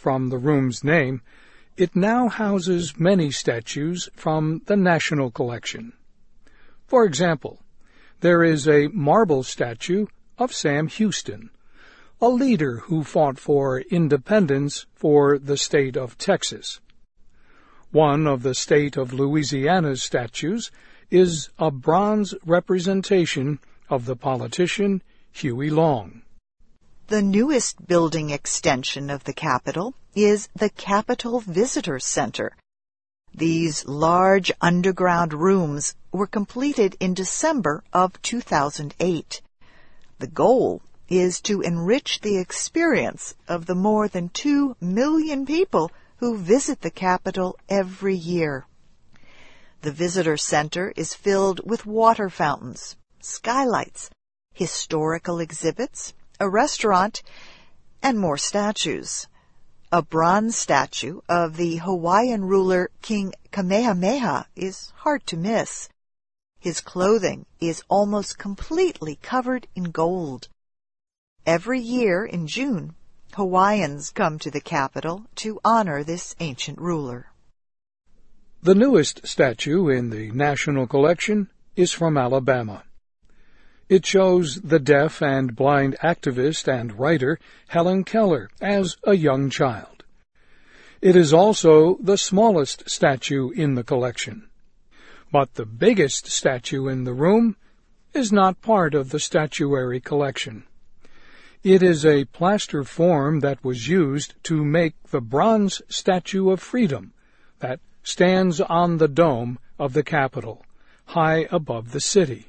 from the room's name, it now houses many statues from the National Collection. For example, there is a marble statue of Sam Houston, a leader who fought for independence for the state of Texas. One of the state of Louisiana's statues is a bronze representation of the politician Huey Long. The newest building extension of the Capitol is the Capitol Visitor Center. These large underground rooms were completed in December of 2008. The goal is to enrich the experience of the more than 2 million people who visit the Capitol every year. The Visitor Center is filled with water fountains, skylights, historical exhibits, a restaurant, and more statues. A bronze statue of the Hawaiian ruler King Kamehameha is hard to miss. His clothing is almost completely covered in gold. Every year in June, Hawaiians come to the Capitol to honor this ancient ruler. The newest statue in the National Collection is from Alabama. It shows the deaf and blind activist and writer Helen Keller as a young child. It is also the smallest statue in the collection. But the biggest statue in the room is not part of the statuary collection. It is a plaster form that was used to make the bronze Statue of Freedom that stands on the dome of the Capitol, high above the city.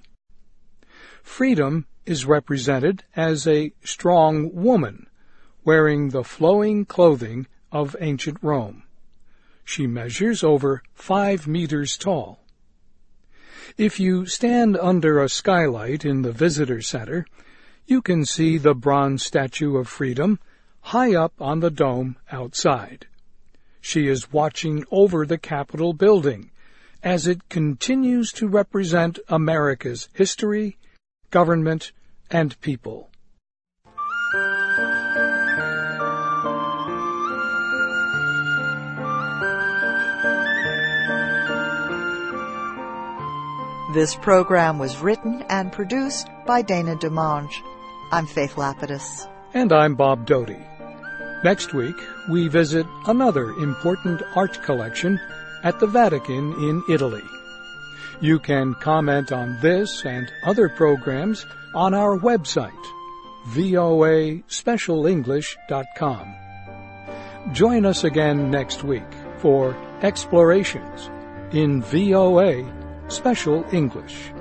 Freedom is represented as a strong woman wearing the flowing clothing of ancient Rome. She measures over 5 meters tall. If you stand under a skylight in the visitor center, you can see the bronze Statue of Freedom high up on the dome outside. She is watching over the Capitol building as it continues to represent America's history, government, and people. This program was written and produced by Dana DeMange. I'm Faith Lapidus. And I'm Bob Doty. Next week, we visit another important art collection at the Vatican in Italy. You can comment on this and other programs on our website, voaspecialenglish.com. Join us again next week for Explorations in VOA Special English.